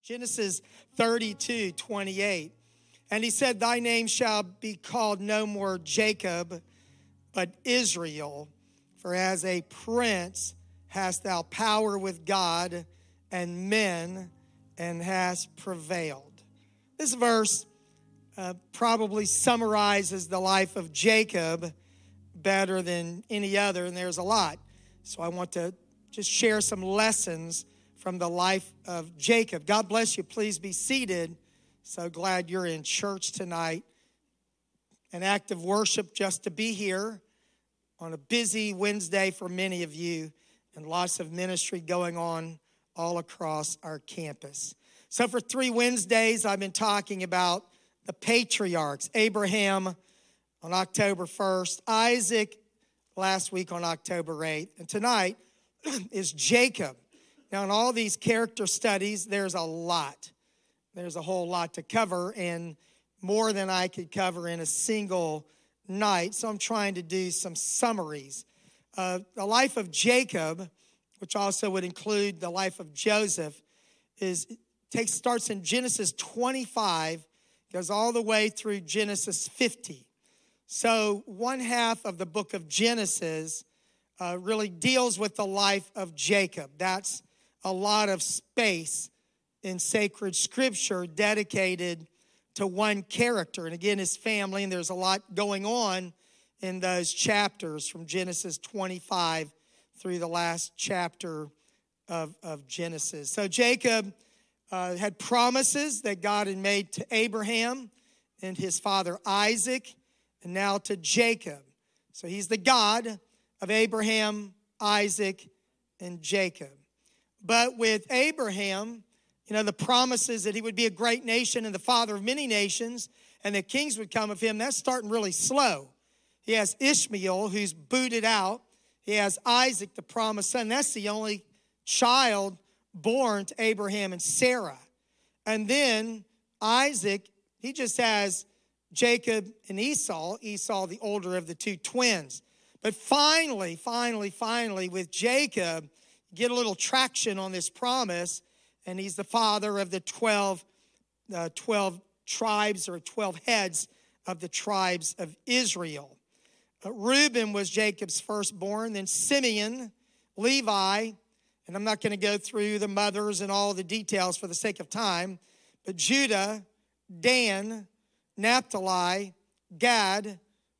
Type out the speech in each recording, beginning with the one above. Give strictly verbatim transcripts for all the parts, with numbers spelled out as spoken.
Genesis thirty-two, twenty-eight. And he said, thy name shall be called no more Jacob, but Israel. For as a prince hast thou power with God and men, and hast prevailed. This verse uh, probably summarizes the life of Jacob better than any other, and there's a lot. So I want to just share some lessons from the life of Jacob. God bless you. Please be seated. So glad you're in church tonight. An act of worship just to be here on a busy Wednesday for many of you, and lots of ministry going on all across our campus. So for three Wednesdays, I've been talking about the patriarchs. Abraham on October first, Isaac last week on October eighth, and tonight is Jacob. Now, in all these character studies, there's a lot. There's a whole lot to cover, and more than I could cover in a single night. So I'm trying to do some summaries. Uh, the life of Jacob, which also would include the life of Joseph, is takes starts in Genesis twenty-five, goes all the way through Genesis fifty. So one half of the book of Genesis uh, really deals with the life of Jacob. That's a lot of space in sacred scripture dedicated to one character. And again, his family, and there's a lot going on in those chapters from Genesis twenty-five through the last chapter of, of Genesis. So Jacob uh, had promises that God had made to Abraham and his father Isaac, and now to Jacob. So he's the God of Abraham, Isaac, and Jacob. But with Abraham, you know, the promises that he would be a great nation and the father of many nations, and that kings would come of him, that's starting really slow. He has Ishmael, who's booted out. He has Isaac, the promised son. That's the only child born to Abraham and Sarah. And then Isaac, he just has Jacob and Esau, Esau the older of the two twins. But finally, finally, finally, with Jacob, you get a little traction on this promise, and he's the father of the twelve, uh, twelve tribes or twelve heads of the tribes of Israel. Uh, Reuben was Jacob's firstborn, then Simeon, Levi, and I'm not going to go through the mothers and all the details for the sake of time, but Judah, Dan, Naphtali, Gad,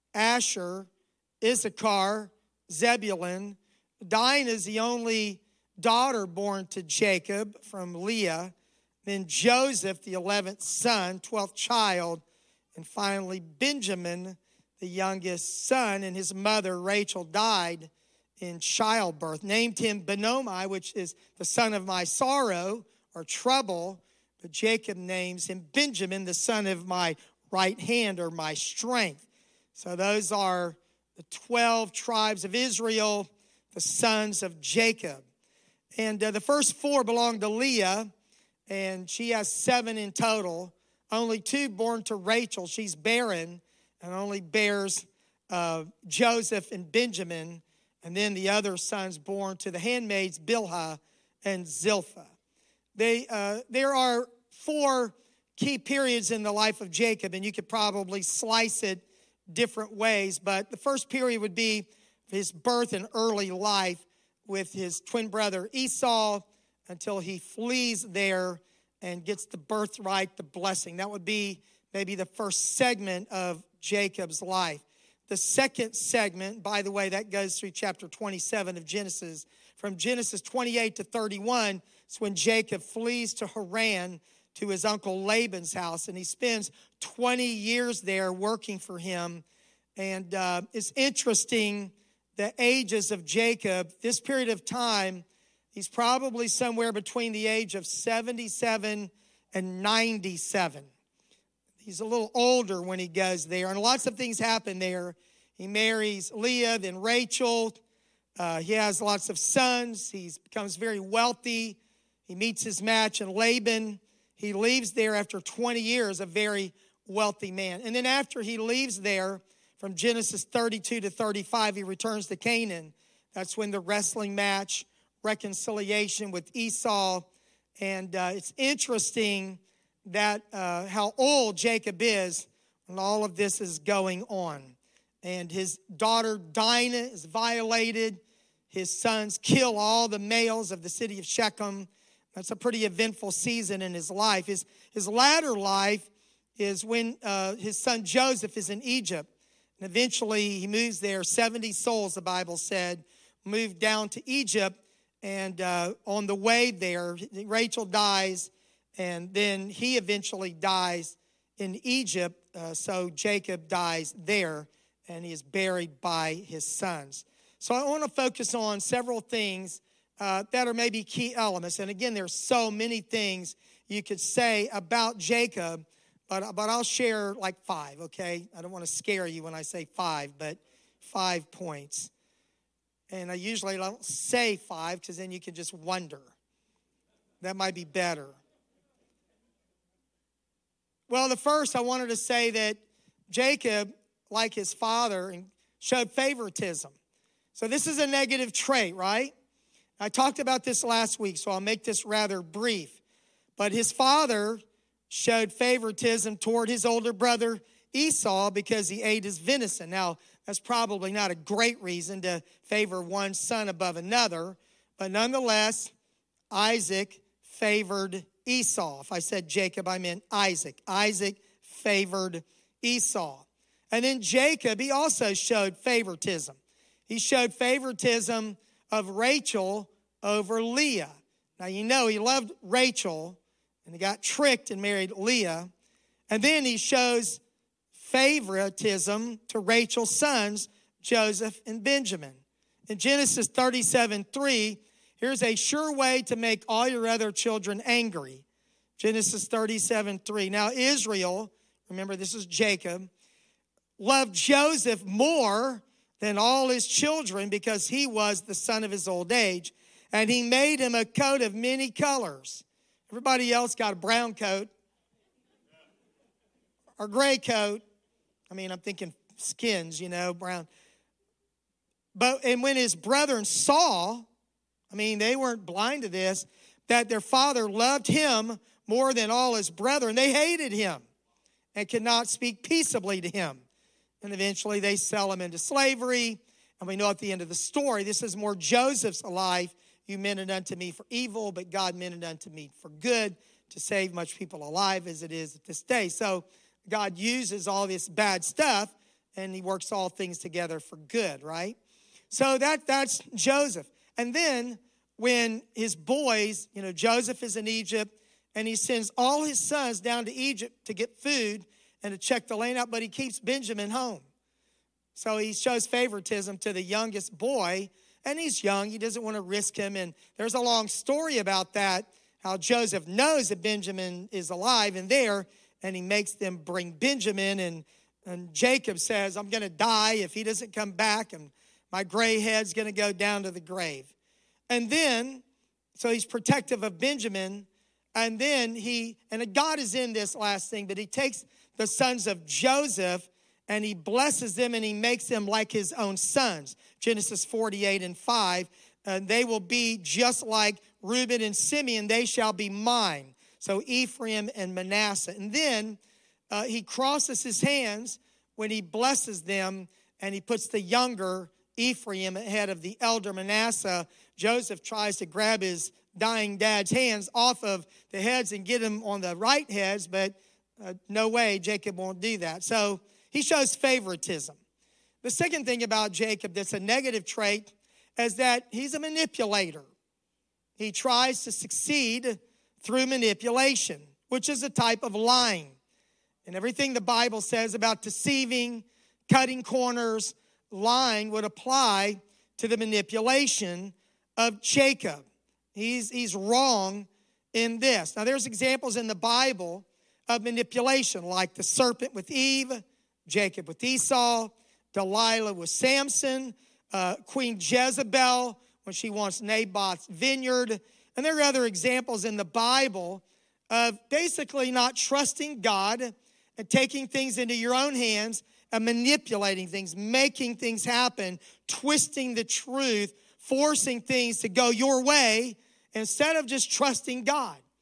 Asher, Issachar, Zebulun. Dinah is the only daughter born to Jacob from Leah. Then Joseph, the eleventh son, twelfth child. And finally Benjamin, the youngest son, and his mother Rachel died in childbirth. Named him Benoni, which is the son of my sorrow or trouble. But Jacob names him Benjamin, the son of my right hand or my strength. So those are the twelve tribes of Israel, the sons of Jacob. And uh, the first four belong to Leah, and she has seven in total. Only two born to Rachel. She's barren and only bears uh, Joseph and Benjamin. And then the other sons born to the handmaids, Bilhah and Zilpah. They, uh, there are four key periods in the life of Jacob, and you could probably slice it different ways. But the first period would be his birth and early life with his twin brother Esau until he flees there and gets the birthright, the blessing. That would be maybe the first segment of Jacob's life. The second segment, by the way, that goes through chapter twenty-seven of Genesis. From Genesis twenty-eight to thirty-one, it's when Jacob flees to Haran to his uncle Laban's house, and he spends twenty years there working for him. And uh, it's interesting, the ages of Jacob, this period of time, he's probably somewhere between the age of seventy-seven and ninety-seven. He's a little older when he goes there, and lots of things happen there. He marries Leah, then Rachel. Uh, he has lots of sons. He becomes very wealthy. He meets his match in Laban. He leaves there after twenty years, a very wealthy man. And then after he leaves there, from Genesis thirty-two to thirty-five, he returns to Canaan. That's when the wrestling match, reconciliation with Esau, And uh, it's interesting that uh, how old Jacob is when all of this is going on. And his daughter Dinah is violated. His sons kill all the males of the city of Shechem. That's a pretty eventful season in his life. His, his latter life is when uh, his son Joseph is in Egypt. And eventually he moves there. seventy souls, the Bible said, moved down to Egypt. And uh, on the way there, Rachel dies. And then he eventually dies in Egypt. Uh, so Jacob dies there. And he is buried by his sons. So I want to focus on several things uh, that are maybe key elements. And again, there's so many things you could say about Jacob, but, but I'll share like five, okay? I don't want to scare you when I say five, but five points. And I usually don't say five because then you can just wonder. That might be better. Well, the first, I wanted to say that Jacob, like his father, showed favoritism. So this is a negative trait, right? I talked about this last week, so I'll make this rather brief. But his father showed favoritism toward his older brother Esau because he ate his venison. Now, that's probably not a great reason to favor one son above another, but nonetheless, Isaac favored Esau. If I said Jacob, I meant Isaac. Isaac favored Esau. And then Jacob, he also showed favoritism. He showed favoritism of Rachel over Leah. Now, you know, he loved Rachel, and he got tricked and married Leah. And then he shows favoritism to Rachel's sons, Joseph and Benjamin. In Genesis thirty-seven three, here's a sure way to make all your other children angry. Genesis thirty-seven three. Now, Israel, remember this is Jacob, loved Joseph more than all his children because he was the son of his old age. And he made him a coat of many colors. Everybody else got a brown coat or gray coat. I mean, I'm thinking skins, you know, brown. But and when his brethren saw, I mean, they weren't blind to this, that their father loved him more than all his brethren, they hated him and could not speak peaceably to him. And eventually they sell him into slavery. And we know at the end of the story, this is more Joseph's life. You meant it unto me for evil, but God meant it unto me for good, to save much people alive as it is at this day. So God uses all this bad stuff, and he works all things together for good, right? So that that's Joseph. And then when his boys, you know, Joseph is in Egypt, and he sends all his sons down to Egypt to get food and to check the land out, but he keeps Benjamin home. So he shows favoritism to the youngest boy, and he's young. He doesn't want to risk him, and there's a long story about that, how Joseph knows that Benjamin is alive and there, and he makes them bring Benjamin, and, and Jacob says, I'm going to die if he doesn't come back, and my gray head's going to go down to the grave. And then, so he's protective of Benjamin, and then he, and God is in this last thing, but he takes the sons of Joseph, and he blesses them, and he makes them like his own sons. Genesis forty-eight and five, uh, they will be just like Reuben and Simeon, they shall be mine. So Ephraim and Manasseh. And then uh, he crosses his hands when he blesses them, and he puts the younger Ephraim ahead of the elder Manasseh. Joseph tries to grab his dying dad's hands off of the heads and get him on the right heads, but Uh, no way, Jacob won't do that. So he shows favoritism. The second thing about Jacob that's a negative trait is that he's a manipulator. He tries to succeed through manipulation, which is a type of lying. And everything the Bible says about deceiving, cutting corners, lying would apply to the manipulation of Jacob. He's, he's wrong in this. Now, there's examples in the Bible of manipulation, like the serpent with Eve, Jacob with Esau, Delilah with Samson, uh, Queen Jezebel when she wants Naboth's vineyard. And there are other examples in the Bible of basically not trusting God and taking things into your own hands and manipulating things, making things happen, twisting the truth, forcing things to go your way instead of just trusting God.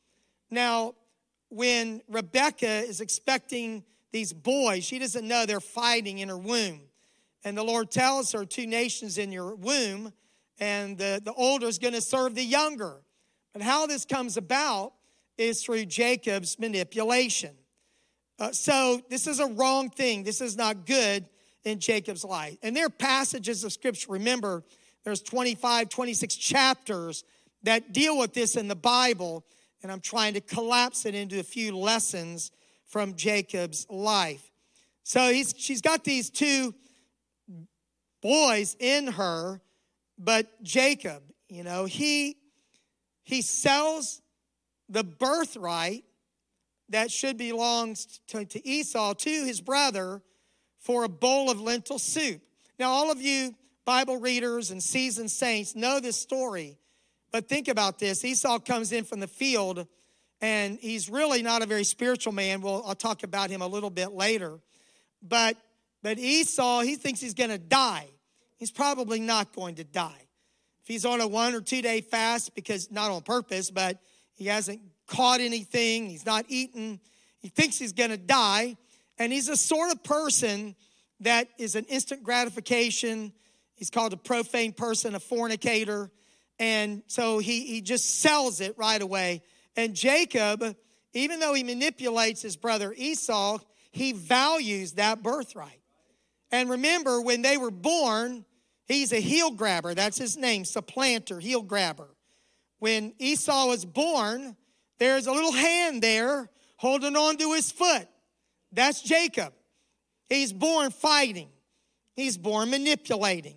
Now, when Rebekah is expecting these boys, she doesn't know they're fighting in her womb. And the Lord tells her, two nations in your womb, and the, the older is going to serve the younger. But how this comes about is through Jacob's manipulation. Uh, so this is a wrong thing. This is not good in Jacob's life. And there are passages of Scripture. Remember, there's twenty-five, twenty-six chapters that deal with this in the Bible. And I'm trying to collapse it into a few lessons from Jacob's life. So he's, she's got these two boys in her, but Jacob, you know, he, he sells the birthright that should belong to, to Esau, to his brother, for a bowl of lentil soup. Now, all of you Bible readers and seasoned saints know this story. But think about this. Esau comes in from the field, and he's really not a very spiritual man. Well, I'll talk about him a little bit later. But, but Esau, he thinks he's going to die. He's probably not going to die. If he's on a one or two day fast, because not on purpose, but he hasn't caught anything, he's not eaten, he thinks he's going to die. And he's the sort of person that is an instant gratification. He's called a profane person, a fornicator. And so he, he just sells it right away. And Jacob, even though he manipulates his brother Esau, he values that birthright. And remember, when they were born, he's a heel grabber. That's his name, supplanter, heel grabber. When Esau was born, there's a little hand there holding on to his foot. That's Jacob. He's born fighting. He's born manipulating.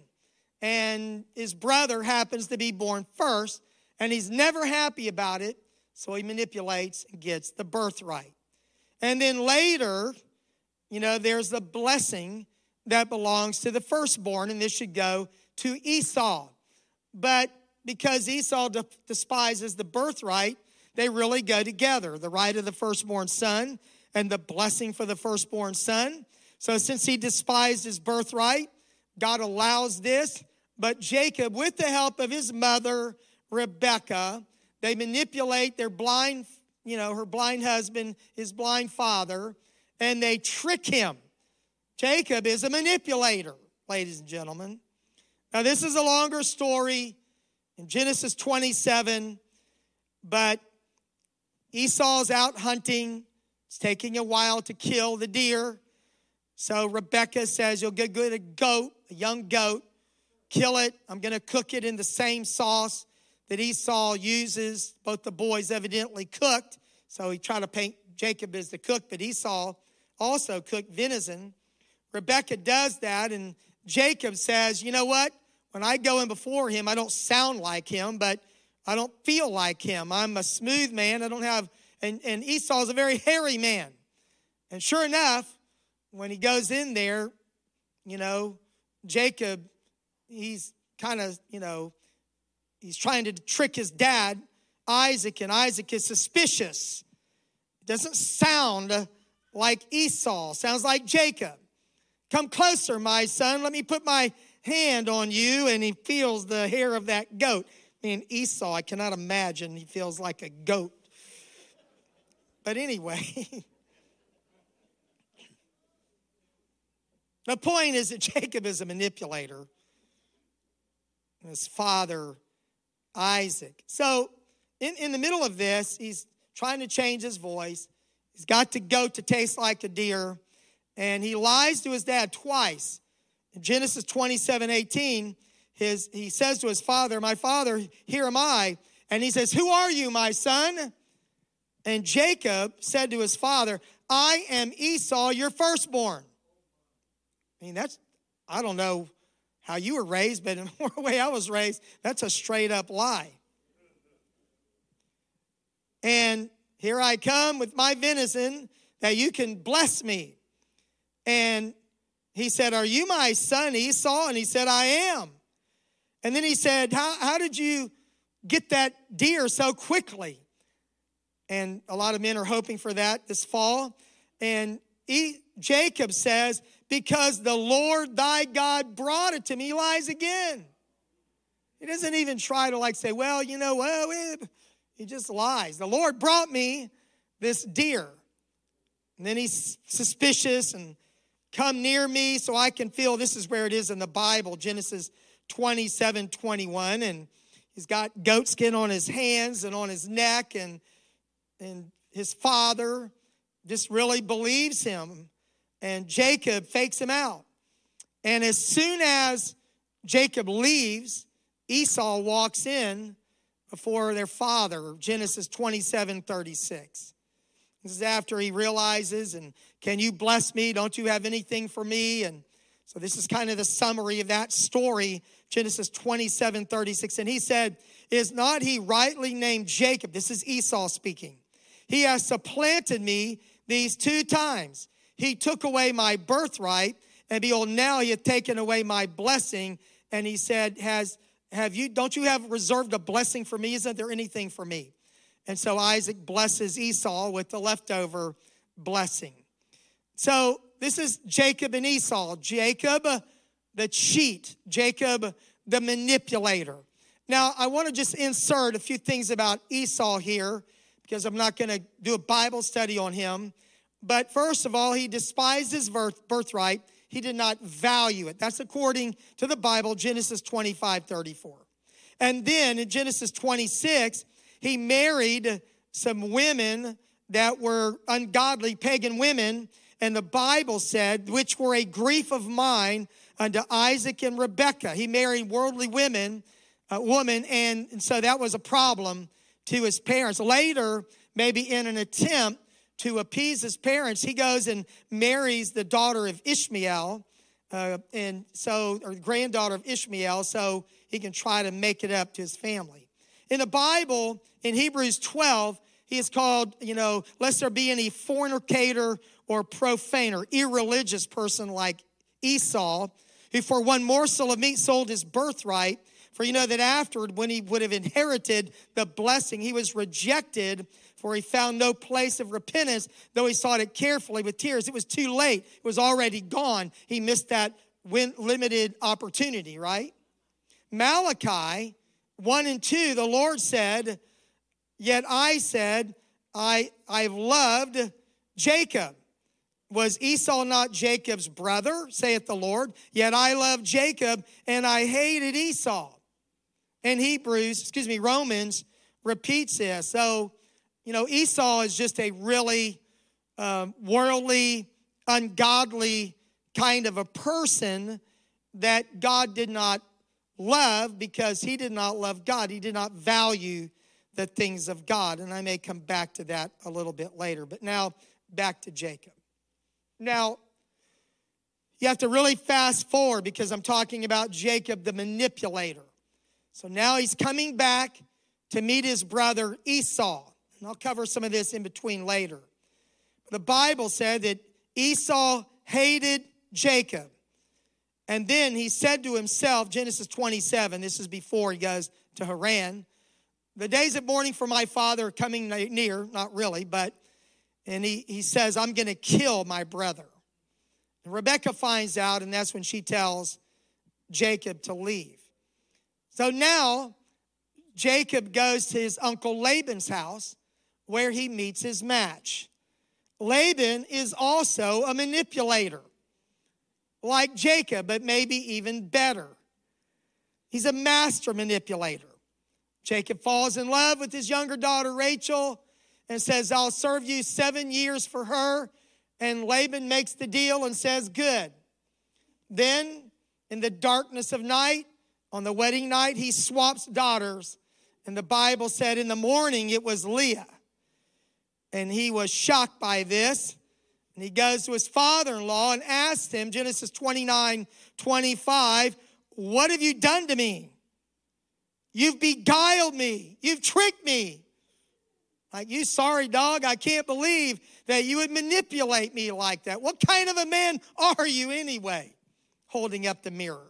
And his brother happens to be born first, and he's never happy about it, so he manipulates and gets the birthright. And then later, you know, there's the blessing that belongs to the firstborn, and this should go to Esau. But because Esau de- despises the birthright, they really go together, the right of the firstborn son and the blessing for the firstborn son. So since he despised his birthright, God allows this. But Jacob, with the help of his mother, Rebekah, they manipulate their blind, you know, her blind husband, his blind father, and they trick him. Jacob is a manipulator, ladies and gentlemen. Now, this is a longer story in Genesis twenty-seven, but Esau's out hunting. It's taking a while to kill the deer. So Rebekah says, you'll get a goat, a young goat, kill it. I'm going to cook it in the same sauce that Esau uses. Both the boys evidently cooked. So he tried to paint Jacob as the cook, but Esau also cooked venison. Rebekah does that, and Jacob says, you know what? When I go in before him, I don't sound like him, but I don't feel like him. I'm a smooth man. I don't have, and, and Esau's a very hairy man. And sure enough, when he goes in there, you know, Jacob, he's kind of, you know, he's trying to trick his dad, Isaac, and Isaac is suspicious. It doesn't sound like Esau. Sounds like Jacob. Come closer, my son. Let me put my hand on you. And he feels the hair of that goat. I mean, Esau, I cannot imagine he feels like a goat. But anyway, the point is that Jacob is a manipulator. His father, Isaac. So in, in the middle of this, he's trying to change his voice. He's got the goat to taste like a deer. And he lies to his dad twice. In Genesis twenty-seven eighteen, his, he says to his father, my father, here am I. And he says, who are you, my son? And Jacob said to his father, I am Esau, your firstborn. I mean, that's, I don't know how you were raised, but in the way I was raised, that's a straight up lie. And here I come with my venison that you can bless me. And he said, are you my son Esau? And he said, I am. And then he said, how, how did you get that deer so quickly? And a lot of men are hoping for that this fall. And he, Jacob says, because the Lord thy God brought it to me. He lies again. He doesn't even try to like say, well, you know, well, He just lies. The Lord brought me this deer. And then he's suspicious and come near me so I can feel. This is where it is in the Bible, Genesis twenty-seven, twenty-one. And he's got goat skin on his hands and on his neck. And, and his father just really believes him. And Jacob fakes him out. And as soon as Jacob leaves, Esau walks in before their father, Genesis twenty-seven, thirty-six. This is after he realizes, and can you bless me? Don't you have anything for me? And so this is kind of the summary of that story, Genesis twenty-seven, thirty-six. And he said, is not he rightly named Jacob? This is Esau speaking. He has supplanted me these two times. He took away my birthright, and behold, now he hath taken away my blessing. And he said, has have you, don't you have reserved a blessing for me? Isn't there anything for me? And so Isaac blesses Esau with the leftover blessing. So this is Jacob and Esau. Jacob, the cheat. Jacob, the manipulator. Now, I want to just insert a few things about Esau here because I'm not going to do a Bible study on him. But first of all, he despised his birth, birthright. He did not value it. That's according to the Bible, Genesis twenty-five, thirty-four. And then in Genesis twenty-six, he married some women that were ungodly pagan women. And the Bible said, which were a grief of mine unto Isaac and Rebekah. He married worldly women, uh, woman, and, and so that was a problem to his parents. Later, maybe in an attempt to appease his parents, he goes and marries the daughter of Ishmael, uh, and so, or the granddaughter of Ishmael, so he can try to make it up to his family. In the Bible, in Hebrews twelve, he is called, you know, lest there be any fornicator or profaner, irreligious person like Esau, who for one morsel of meat sold his birthright. For you know that afterward, when he would have inherited the blessing, he was rejected, for he found no place of repentance, though he sought it carefully with tears. It was too late. It was already gone. He missed that limited opportunity, right? Malachi one and two, the Lord said, yet I said, I, I've loved Jacob. Was Esau not Jacob's brother, saith the Lord? Yet I loved Jacob, and I hated Esau. And Hebrews, excuse me, Romans repeats this. So, you know, Esau is just a really um, worldly, ungodly kind of a person that God did not love because he did not love God. He did not value the things of God. And I may come back to that a little bit later. But now, back to Jacob. Now, you have to really fast forward because I'm talking about Jacob, the manipulator. So now he's coming back to meet his brother Esau. And I'll cover some of this in between later. The Bible said that Esau hated Jacob. And then he said to himself, Genesis twenty-seven, this is before he goes to Haran, the days of mourning for my father are coming near, not really, but, and he, he says, I'm going to kill my brother. And Rebekah finds out, and that's when she tells Jacob to leave. So now, Jacob goes to his uncle Laban's house, where he meets his match. Laban is also a manipulator, like Jacob, but maybe even better. He's a master manipulator. Jacob falls in love with his younger daughter, Rachel, and says, I'll serve you seven years for her. And Laban makes the deal and says, good. Then, in the darkness of night, on the wedding night, he swaps daughters. And the Bible said in the morning it was Leah. And he was shocked by this. And he goes to his father-in-law and asks him, Genesis twenty-nine, twenty-five, what have you done to me? You've beguiled me. You've tricked me. Like, you sorry dog, I can't believe that you would manipulate me like that. What kind of a man are you anyway? Holding up the mirror.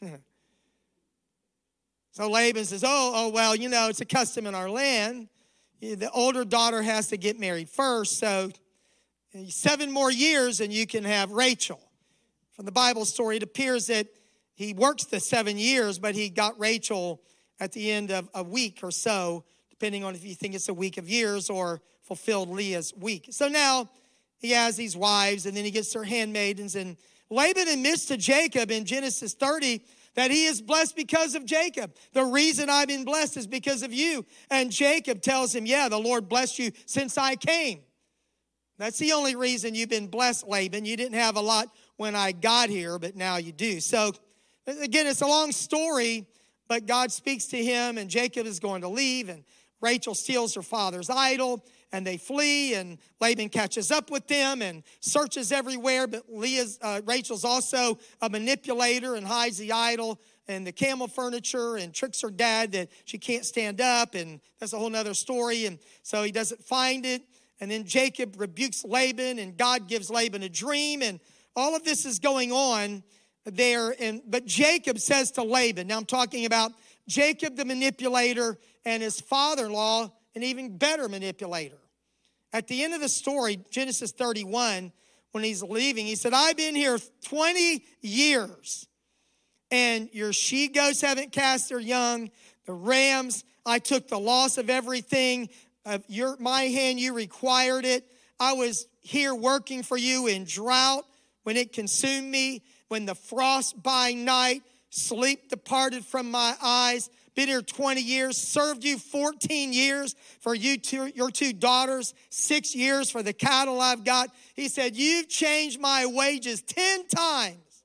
So Laban says, oh, oh, well, you know, it's a custom in our land. The older daughter has to get married first, so seven more years and you can have Rachel. From the Bible story, it appears that he works the seven years, but he got Rachel at the end of a week or so, depending on if you think it's a week of years or fulfilled Leah's week. So now he has these wives, and then he gets their handmaidens. And Laban admits to Jacob in Genesis thirty that he is blessed because of Jacob. The reason I've been blessed is because of you. And Jacob tells him, yeah, the Lord blessed you since I came. That's the only reason you've been blessed, Laban. You didn't have a lot when I got here, but now you do. So again, it's a long story, but God speaks to him, and Jacob is going to leave, and Rachel steals her father's idol, and they flee, and Laban catches up with them and searches everywhere. But Leah's, uh, Rachel's also a manipulator and hides the idol and the camel furniture and tricks her dad that she can't stand up, and that's a whole nother story. And so he doesn't find it. And then Jacob rebukes Laban, and God gives Laban a dream, and all of this is going on there. And but Jacob says to Laban, now I'm talking about Jacob the manipulator and his father-in-law, an even better manipulator. At the end of the story, Genesis thirty-one, when he's leaving, he said, I've been here twenty years, and your she-goats haven't cast their young. The rams, I took the loss of everything. Of your, my hand, you required it. I was here working for you in drought when it consumed me, when the frost by night, sleep departed from my eyes. Been here twenty years, served you fourteen years for you two, your two daughters, six years for the cattle I've got. He said, you've changed my wages ten times.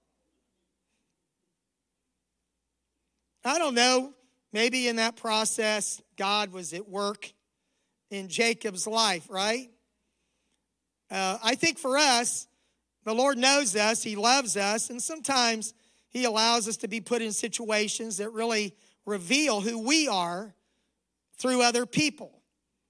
I don't know, maybe in that process, God was at work in Jacob's life, right? Uh, I think for us, the Lord knows us, he loves us, and sometimes he allows us to be put in situations that really reveal who we are through other people.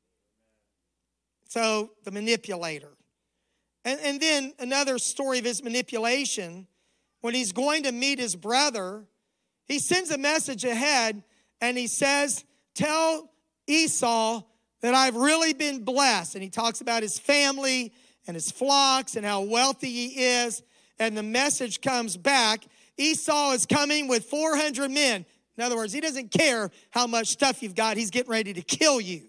So, the manipulator. And, and then another story of his manipulation, when he's going to meet his brother, he sends a message ahead, and he says, tell Esau that I've really been blessed. And he talks about his family and his flocks and how wealthy he is. And the message comes back, Esau is coming with four hundred men. In other words, he doesn't care how much stuff you've got. He's getting ready to kill you.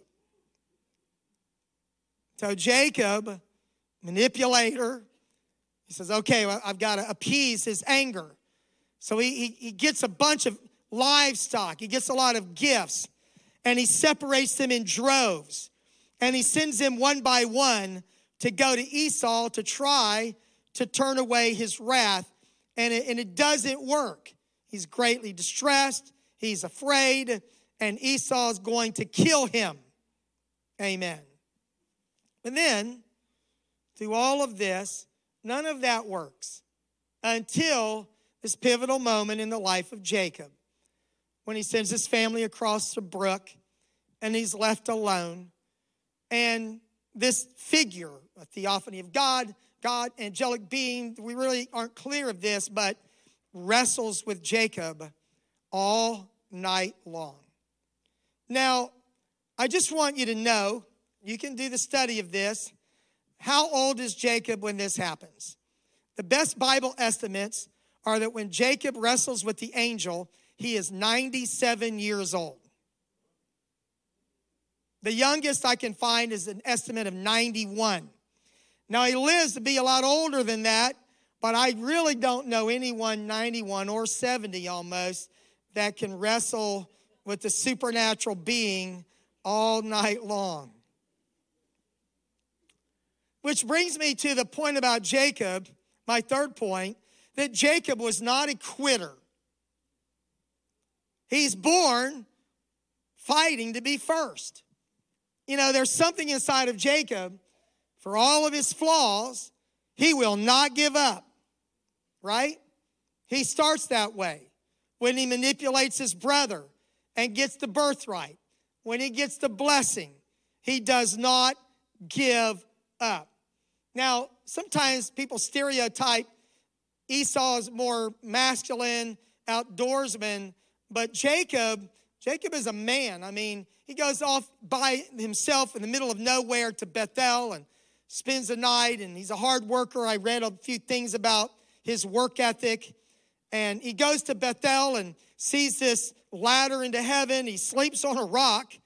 So Jacob, manipulator, he says, okay, well, I've got to appease his anger. So he, he, he gets a bunch of livestock. He gets a lot of gifts. And he separates them in droves. And he sends them one by one to go to Esau to try to turn away his wrath. And it, and it doesn't work. He's greatly distressed. He's afraid, and Esau is going to kill him. Amen. And then, through all of this, none of that works until this pivotal moment in the life of Jacob, when he sends his family across the brook, and he's left alone. And this figure, a theophany of God, God, angelic being, we really aren't clear of this, but wrestles with Jacob all night long. Now, I just want you to know, you can do the study of this. How old is Jacob when this happens? The best Bible estimates are that when Jacob wrestles with the angel, he is ninety-seven years old. The youngest I can find is an estimate of ninety-one. Now, he lives to be a lot older than that, but I really don't know anyone ninety-one or seventy almost that can wrestle with the supernatural being all night long. Which brings me to the point about Jacob, my third point, that Jacob was not a quitter. He's born fighting to be first. You know, there's something inside of Jacob, for all of his flaws, he will not give up, right? He starts that way. When he manipulates his brother and gets the birthright, when he gets the blessing, he does not give up. Now, sometimes people stereotype Esau as more masculine, outdoorsman, but Jacob, Jacob is a man. I mean, he goes off by himself in the middle of nowhere to Bethel and spends the night, and he's a hard worker. I read a few things about his work ethic. And he goes to Bethel and sees this ladder into heaven. He sleeps on a rock.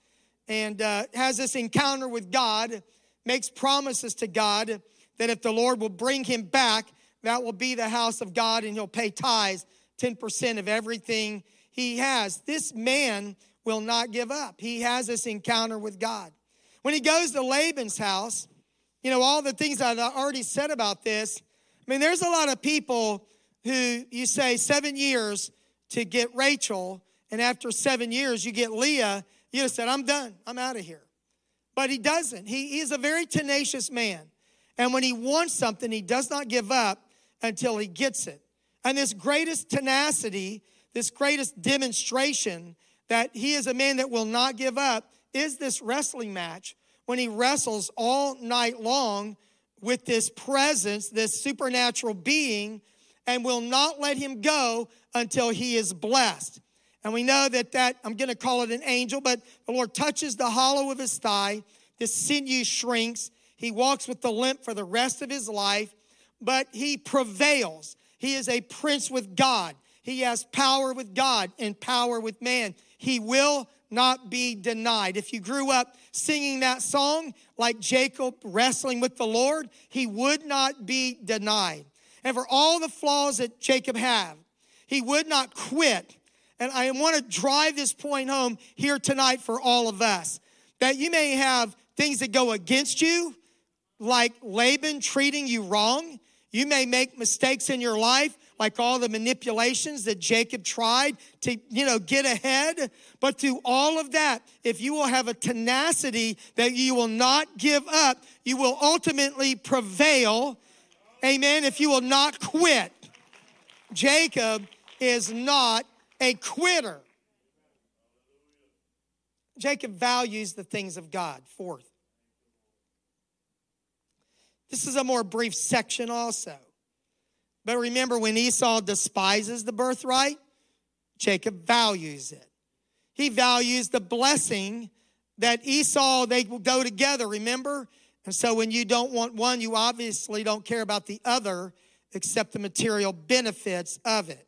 and uh, has this encounter with God, makes promises to God that if the Lord will bring him back, that will be the house of God, and he'll pay tithes, ten percent of everything he has. This man will not give up. He has this encounter with God. When he goes to Laban's house, you know, all the things I've already said about this, I mean, there's a lot of people who you say seven years to get Rachel, and after seven years you get Leah, you just said, I'm done. I'm out of here. But he doesn't. He, he is a very tenacious man. And when he wants something, he does not give up until he gets it. And this greatest tenacity, this greatest demonstration that he is a man that will not give up is this wrestling match when he wrestles all night long with this presence, this supernatural being, and will not let him go until he is blessed. And we know that that, I'm going to call it an angel, but the Lord touches the hollow of his thigh. The sinew shrinks. He walks with the limp for the rest of his life, but he prevails. He is a prince with God. He has power with God and power with man. He will not be denied. If you grew up singing that song like Jacob wrestling with the Lord, he would not be denied. And for all the flaws that Jacob had, he would not quit. And I want to drive this point home here tonight for all of us, that you may have things that go against you, like Laban treating you wrong. You may make mistakes in your life, like all the manipulations that Jacob tried to, you know, get ahead. But through all of that, if you will have a tenacity that you will not give up, you will ultimately prevail. Amen. If you will not quit. Jacob is not a quitter. Jacob values the things of God. Fourth. This is a more brief section also. But remember, when Esau despises the birthright, Jacob values it. He values the blessing that Esau, they will go together, remember? And so when you don't want one, you obviously don't care about the other except the material benefits of it.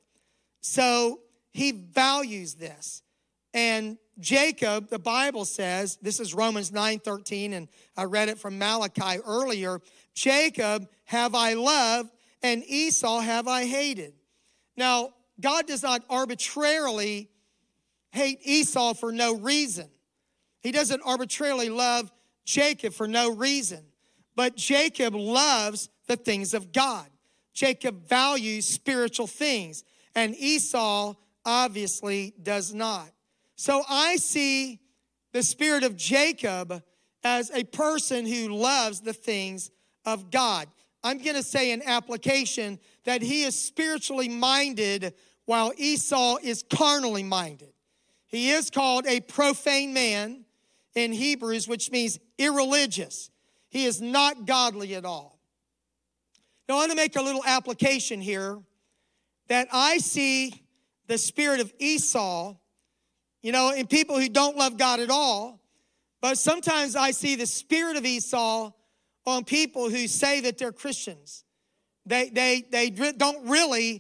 So he values this. And Jacob, the Bible says, this is Romans nine thirteen, and I read it from Malachi earlier, Jacob have I loved, and Esau have I hated. Now, God does not arbitrarily hate Esau for no reason. He doesn't arbitrarily love Jacob for no reason. But Jacob loves the things of God. Jacob values spiritual things, and Esau obviously does not. So I see the spirit of Jacob as a person who loves the things of God. I'm going to say in application that he is spiritually minded while Esau is carnally minded. He is called a profane man in Hebrews, which means irreligious. He is not godly at all. Now I want to make a little application here that I see the spirit of Esau, you know, in people who don't love God at all. But sometimes I see the spirit of Esau on people who say that they're Christians. They, they, they don't really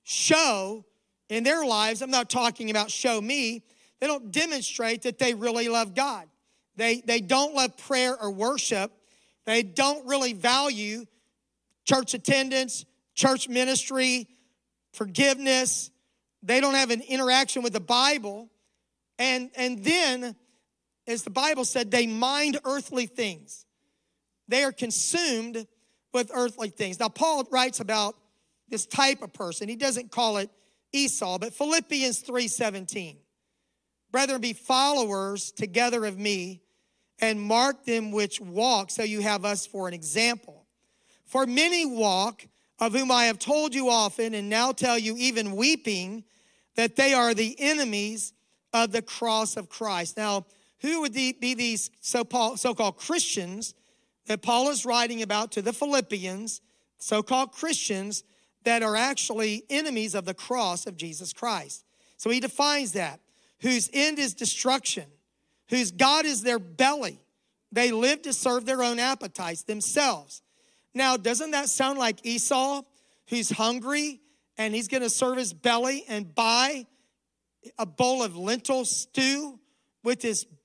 show in their lives, I'm not talking about show me, they don't demonstrate that they really love God. They, they don't love prayer or worship. They don't really value church attendance, church ministry, forgiveness. They don't have an interaction with the Bible. And, and then, as the Bible said, they mind earthly things. They are consumed with earthly things. Now, Paul writes about this type of person. He doesn't call it Esau, but Philippians three seventeen. Brethren, be followers together of me, and mark them which walk, so you have us for an example. For many walk, of whom I have told you often, and now tell you even weeping, that they are the enemies of the cross of Christ. Now, who would be these so-called Christians that Paul is writing about to the Philippians, so-called Christians that are actually enemies of the cross of Jesus Christ? So he defines that. Whose end is destruction, whose God is their belly. They live to serve their own appetites themselves. Now, doesn't that sound like Esau, who's hungry and he's going to serve his belly and buy a bowl of lentil stew with his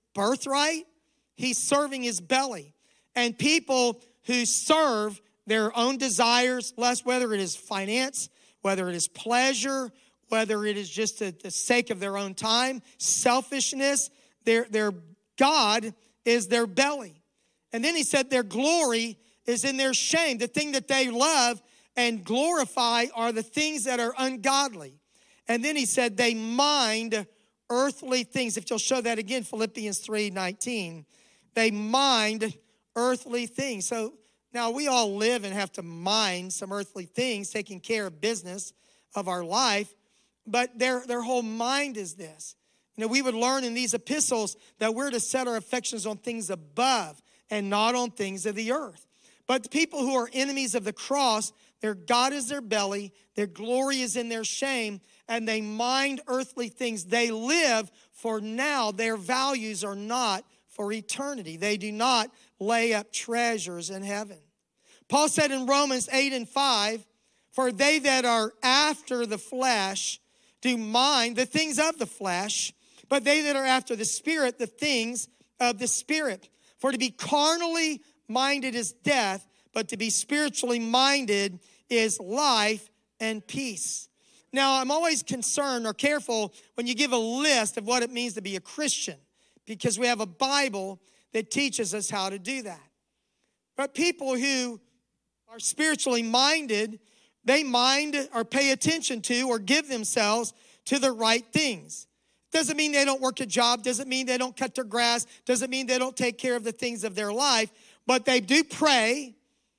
birthright, he's serving his belly. And people who serve their own desires, less whether it is finance, whether it is pleasure, whether it is just the, the sake of their own time, selfishness, their, their God is their belly. And then he said their glory is in their shame. The thing that they love and glorify are the things that are ungodly. And then he said they mind earthly things. If you'll show that again, Philippians three nineteen. They mind earthly things. So now we all live and have to mind some earthly things, taking care of business of our life. But their, their whole mind is this. You know, we would learn in these epistles that we're to set our affections on things above and not on things of the earth. But the people who are enemies of the cross, their God is their belly, their glory is in their shame, and they mind earthly things. They live for now. Their values are not for eternity. They do not lay up treasures in heaven. Paul said in Romans eight and five, for they that are after the flesh do mind the things of the flesh, but they that are after the Spirit, the things of the Spirit. For to be carnally minded is death, but to be spiritually minded is life and peace. Now, I'm always concerned or careful when you give a list of what it means to be a Christian, because we have a Bible that teaches us how to do that. But people who are spiritually minded, they mind or pay attention to or give themselves to the right things. Doesn't mean they don't work a job, doesn't mean they don't cut their grass, doesn't mean they don't take care of the things of their life, but they do pray,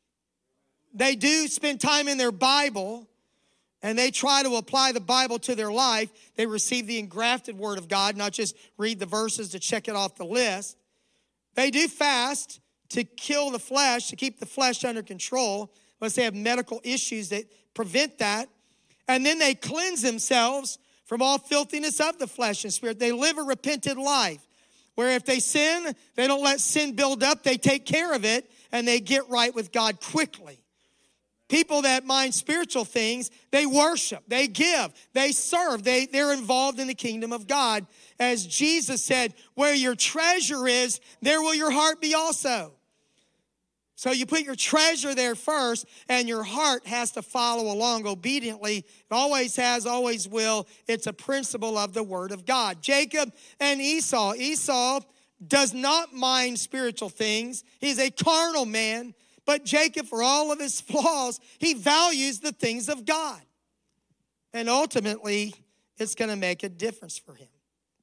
they do spend time in their Bible, and they try to apply the Bible to their life. They receive the engrafted Word of God, not just read the verses to check it off the list. They do fast to kill the flesh, to keep the flesh under control, unless they have medical issues that prevent that. And then they cleanse themselves from all filthiness of the flesh and spirit. They live a repentant life, where if they sin, they don't let sin build up. They take care of it, and they get right with God quickly. People that mind spiritual things, they worship, they give, they serve, they, they're involved in the kingdom of God. As Jesus said, where your treasure is, there will your heart be also. So you put your treasure there first, and your heart has to follow along obediently. It always has, always will. It's a principle of the Word of God. Jacob and Esau. Esau does not mind spiritual things. He's a carnal man. But Jacob, for all of his flaws, he values the things of God. And ultimately, it's going to make a difference for him.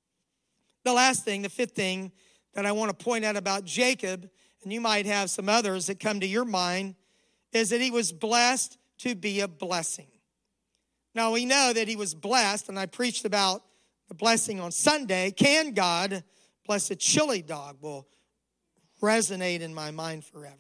The last thing, the fifth thing that I want to point out about Jacob, and you might have some others that come to your mind, is that he was blessed to be a blessing. Now, we know that he was blessed, and I preached about the blessing on Sunday. Can God bless a chili dog? Will resonate in my mind forever.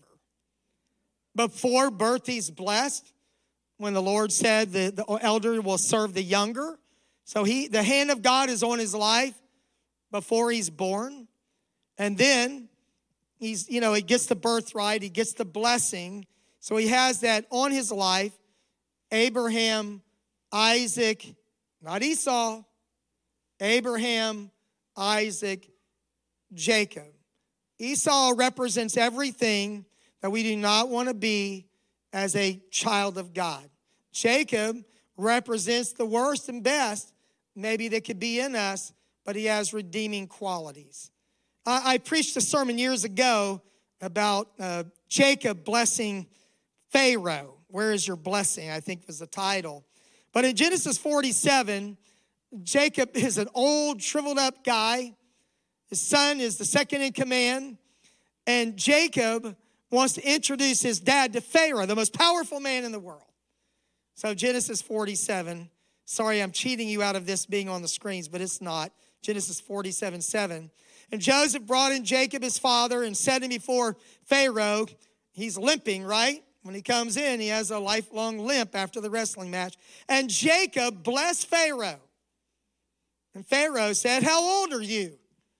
Before birth, he's blessed. When the Lord said the, the elder will serve the younger. So he, the hand of God is on his life before he's born. And then he's, you know, he gets the birthright, he gets the blessing. So he has that on his life. Abraham, Isaac, not Esau, Abraham, Isaac, Jacob. Esau represents everything that we do not want to be as a child of God. Jacob represents the worst and best maybe that could be in us, but he has redeeming qualities. I, I preached a sermon years ago about uh, Jacob blessing Pharaoh. Where is your blessing? I think was the title. But in Genesis forty-seven, Jacob is an old, shriveled up guy. His son is the second in command. And Jacob wants to introduce his dad to Pharaoh, the most powerful man in the world. So Genesis forty-seven, sorry I'm cheating you out of this being on the screens, but it's not. Genesis forty-seven, seven. And Joseph brought in Jacob, his father, and set him before Pharaoh. He's limping, right? When he comes in, he has a lifelong limp after the wrestling match. And Jacob blessed Pharaoh. And Pharaoh said, how old are you?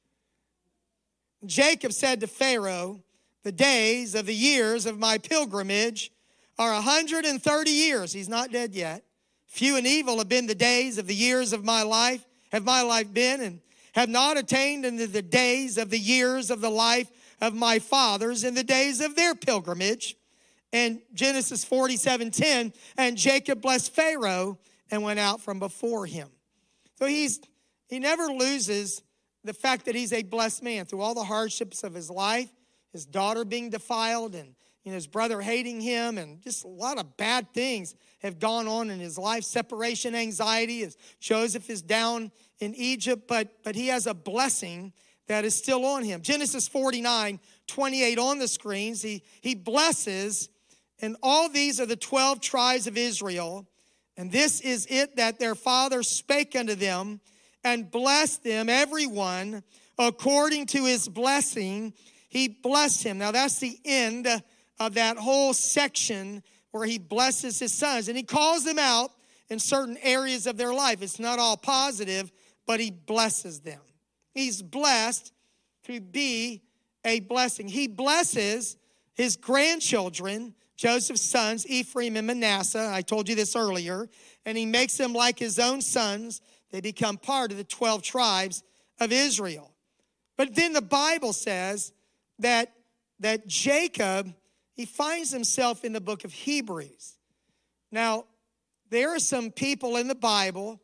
Jacob said to Pharaoh, the days of the years of my pilgrimage are one hundred thirty years. He's not dead yet. Few and evil have been the days of the years of my life, have my life been, and have not attained into the days of the years of the life of my fathers in the days of their pilgrimage. And Genesis forty-seven ten, and Jacob blessed Pharaoh and went out from before him. So he's he never loses the fact that he's a blessed man through all the hardships of his life, his daughter being defiled and you know, his brother hating him, and just a lot of bad things have gone on in his life. Separation anxiety, as Joseph is down in Egypt, but, but he has a blessing that is still on him. Genesis forty-nine twenty-eight on the screens. He, he blesses, and all these are the twelve tribes of Israel. And this is it that their father spake unto them, and blessed them, every one, according to his blessing. He blessed him. Now that's the end of that whole section where he blesses his sons. And he calls them out in certain areas of their life. It's not all positive, but he blesses them. He's blessed to be a blessing. He blesses his grandchildren, Joseph's sons, Ephraim and Manasseh. I told you this earlier. And he makes them like his own sons. They become part of the twelve tribes of Israel. But then the Bible says that, that Jacob, he finds himself in the book of Hebrews. Now, there are some people in the Bible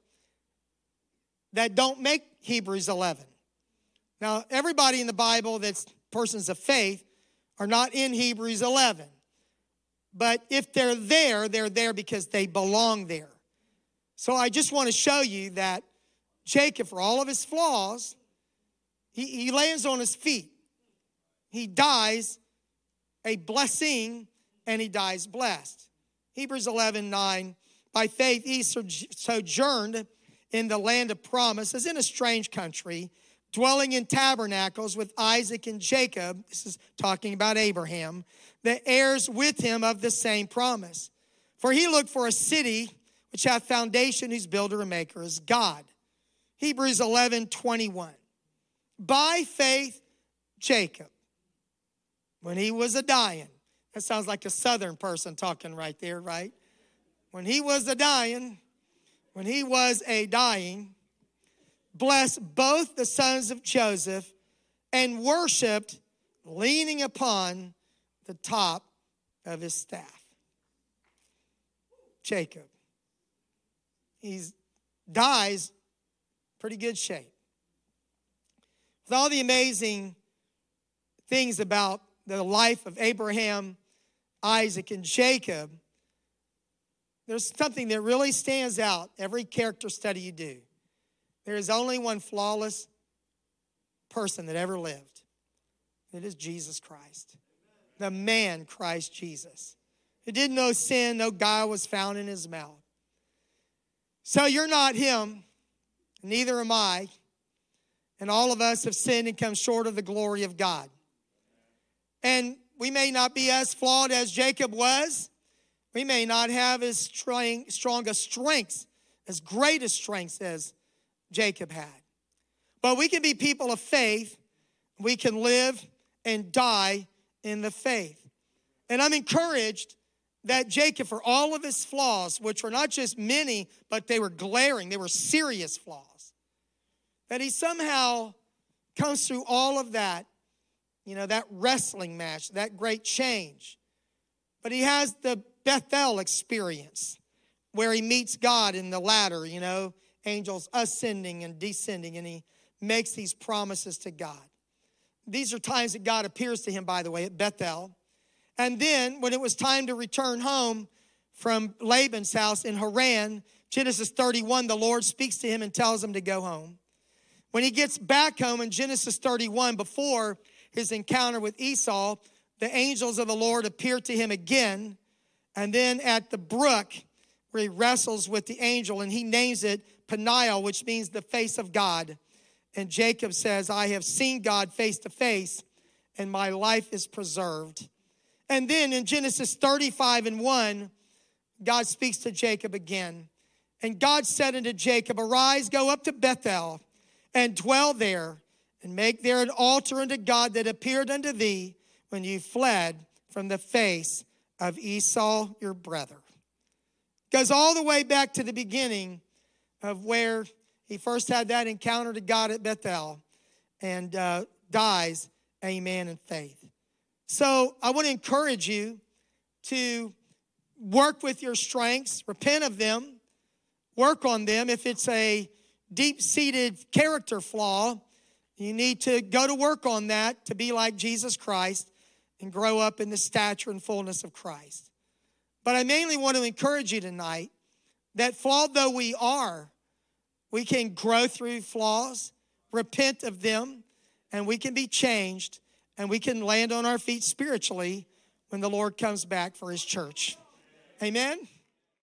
that don't make Hebrews eleven. Now, everybody in the Bible that's persons of faith are not in Hebrews eleven. But if they're there, they're there because they belong there. So I just want to show you that Jacob, for all of his flaws, he, he lands on his feet. He dies a blessing, and he dies blessed. Hebrews eleven nine, by faith he sojourned in the land of promise, as in a strange country, dwelling in tabernacles with Isaac and Jacob. This is talking about Abraham, the heirs with him of the same promise. For he looked for a city which hath foundation, whose builder and maker is God. Hebrews eleven twenty-one. By faith, Jacob, when he was a dying, that sounds like a southern person talking right there, right? When he was a dying, when he was a dying, blessed both the sons of Joseph and worshiped, leaning upon the top of his staff. Jacob. He dies pretty good shape. With all the amazing things about the life of Abraham, Isaac, and Jacob, there's something that really stands out every character study you do. There is only one flawless person that ever lived. It is Jesus Christ. The man, Christ Jesus. Who did no sin, no guile was found in his mouth. So you're not him, neither am I. And all of us have sinned and come short of the glory of God. And we may not be as flawed as Jacob was. We may not have as strong, strong a strengths, as great a strengths as Jacob had. But we can be people of faith. We can live and die in the faith. And I'm encouraged that Jacob, for all of his flaws, which were not just many, but they were glaring, they were serious flaws, that he somehow comes through all of that, you know, that wrestling match, that great change. But he has the Bethel experience where he meets God in the ladder, you know, angels ascending and descending, and he makes these promises to God. These are times that God appears to him, by the way, at Bethel. And then when it was time to return home from Laban's house in Haran, Genesis thirty-one, the Lord speaks to him and tells him to go home. When he gets back home in Genesis thirty-one, before his encounter with Esau, the angels of the Lord appear to him again. And then at the brook where he wrestles with the angel, and he names it Peniel, which means the face of God. And Jacob says, I have seen God face to face, and my life is preserved. And then in Genesis thirty-five and one, God speaks to Jacob again. And God said unto Jacob, arise, go up to Bethel, and dwell there, and make there an altar unto God that appeared unto thee when you fled from the face of Esau your brother. Goes all the way back to the beginning of where He first had that encounter to God at Bethel and uh, dies, amen, in faith. So I want to encourage you to work with your strengths, repent of them, work on them. If it's a deep-seated character flaw, you need to go to work on that to be like Jesus Christ and grow up in the stature and fullness of Christ. But I mainly want to encourage you tonight that flawed though we are, we can grow through flaws, repent of them, and we can be changed, and we can land on our feet spiritually when the Lord comes back for his church. Amen?